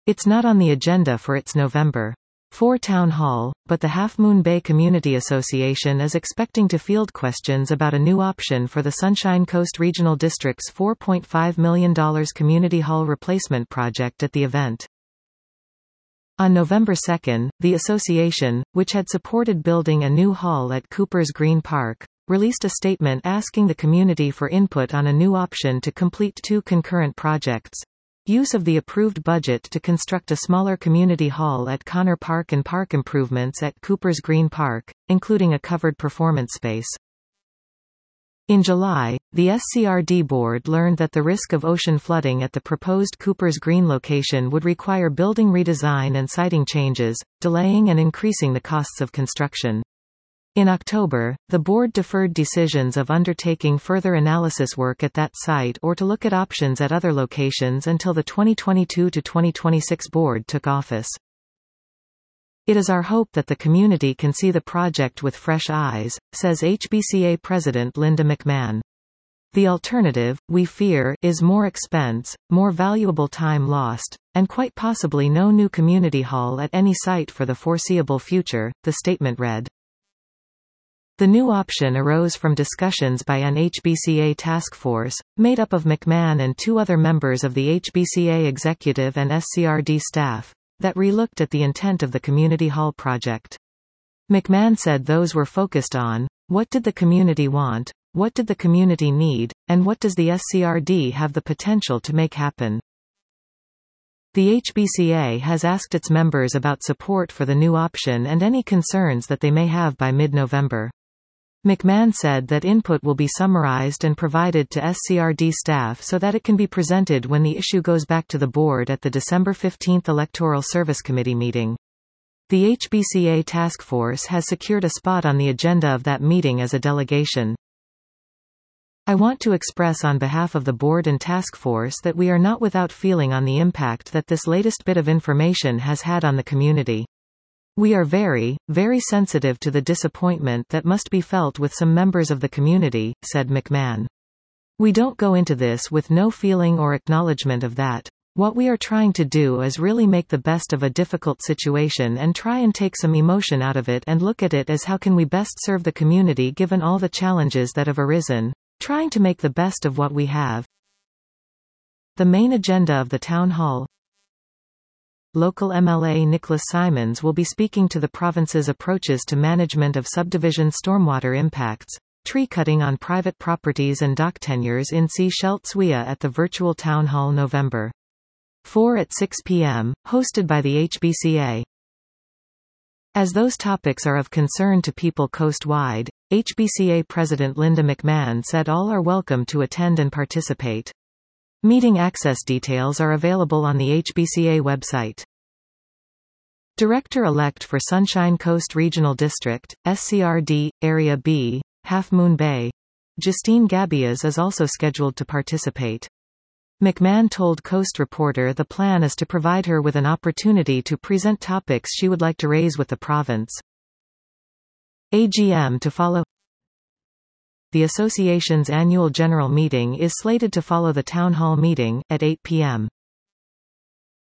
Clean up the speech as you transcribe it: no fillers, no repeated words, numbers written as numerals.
It's not on the agenda for its November 4 town hall, but the Half Moon Bay Community Association is expecting to field questions about a new option for the Sunshine Coast Regional District's $4.5 million community hall replacement project at the event. On November 2, the association, which had supported building a new hall at Cooper's Green Park, released a statement asking the community for input on a new option to complete two concurrent projects: use of the approved budget to construct a smaller community hall at Connor Park and park improvements at Cooper's Green Park, including a covered performance space. In July, the SCRD board learned that the risk of ocean flooding at the proposed Cooper's Green location would require building redesign and siting changes, delaying and increasing the costs of construction. In October, the board deferred decisions of undertaking further analysis work at that site or to look at options at other locations until the 2022-2026 board took office. It is our hope that the community can see the project with fresh eyes, says HBCA President Linda McMahon. The alternative, we fear, is more expense, more valuable time lost, and quite possibly no new community hall at any site for the foreseeable future, the statement read. The new option arose from discussions by an HBCA task force, made up of McMahon and two other members of the HBCA executive and SCRD staff, that re-looked at the intent of the community hall project. McMahon said those were focused on, what did the community want, what did the community need, and what does the SCRD have the potential to make happen. The HBCA has asked its members about support for the new option and any concerns that they may have by mid-November. McMahon said that input will be summarized and provided to SCRD staff so that it can be presented when the issue goes back to the board at the December 15 Electoral Service Committee meeting. The HBCA task force has secured a spot on the agenda of that meeting as a delegation. I want to express on behalf of the board and task force that we are not without feeling on the impact that this latest bit of information has had on the community. We are very, very sensitive to the disappointment that must be felt with some members of the community, said McMahon. We don't go into this with no feeling or acknowledgement of that. What we are trying to do is really make the best of a difficult situation and try and take some emotion out of it and look at it as how can we best serve the community given all the challenges that have arisen, trying to make the best of what we have. The main agenda of the town hall. Local MLA Nicholas Simons will be speaking to the province's approaches to management of subdivision stormwater impacts, tree cutting on private properties and dock tenures in C. Sheltswea at the virtual town hall November 4 at 6 p.m., hosted by the HBCA. As those topics are of concern to people coast-wide, HBCA President Linda McMahon said all are welcome to attend and participate. Meeting access details are available on the HBCA website. Director-elect for Sunshine Coast Regional District, SCRD, Area B, Half Moon Bay, Justine Gabias is also scheduled to participate. McMahon told Coast Reporter the plan is to provide her with an opportunity to present topics she would like to raise with the province. AGM to follow. The association's annual general meeting is slated to follow the town hall meeting, at 8 p.m.